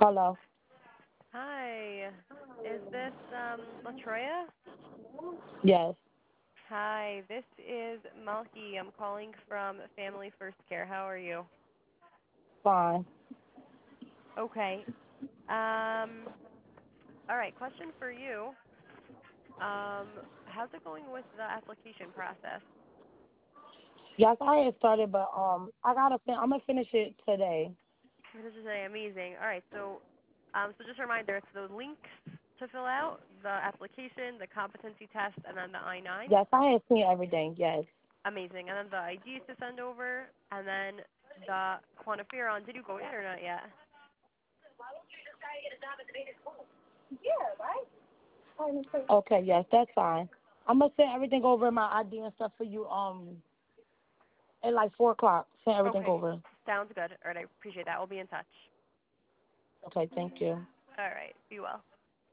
Hello. Hi. Is this Latroya? Yes. Hi, this is Malky. I'm calling from Family First Care. How are you? Fine. Okay. Um, all right, question for you. How's it going with the application process? Yes, I had started, but I'm gonna finish it today. This is amazing. All right, so just a reminder, it's the links to fill out, the application, the competency test, and then the I-9. Yes, I had seen everything. Yes. Amazing. And then the IDs to send over, and then the quantiferon. Did you go yet or not yet? Okay. Yes, that's fine. I'm gonna send everything over in my ID and stuff for you. At like 4 o'clock. Send everything Okay. over. Sounds good. All right, I appreciate that. We'll be in touch. Okay. Thank you. All right. Be well.